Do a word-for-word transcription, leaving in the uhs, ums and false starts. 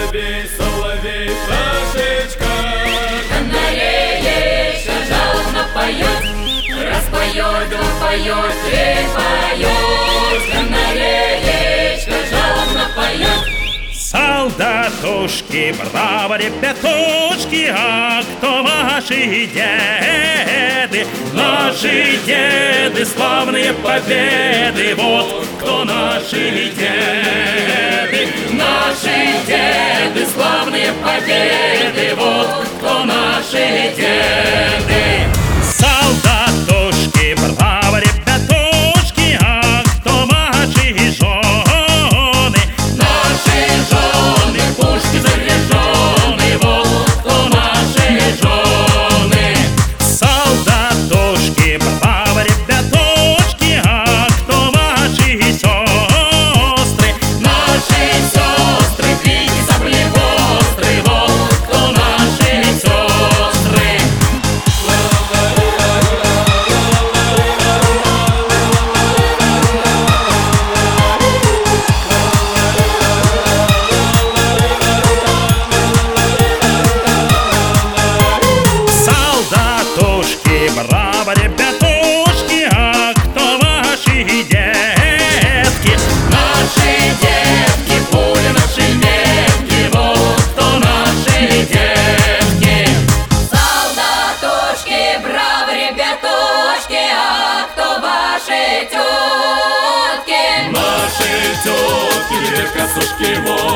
соловей, соловей, пташечка. Канареечка жалобно поет, распоет, два поет, три поет. Канареечка жалобно поет. Солдатушки, браво, ребятушки, а кто ваши деды? Наши деды, славные победы, вот кто наши деды. Наши деды, славные победы, вот кто наши деды. Солдатушки, браво, ребятушки, а кто ваши жены? Наши жены, пушки заряжены, вот кто наши жены. Солдатушки, браво, ребятушки, а кто ваши сестры? Наши сестры, клики, сабли остры, вот кто наши сестры. Солдатушки, браво, ребятушки, а кто ваши детки? Наши детки, пули, наши метки, вот кто наши детки. Солдатушки, браво, ребятушки, а кто ваши тетки? Наши тетки, две косушки, вот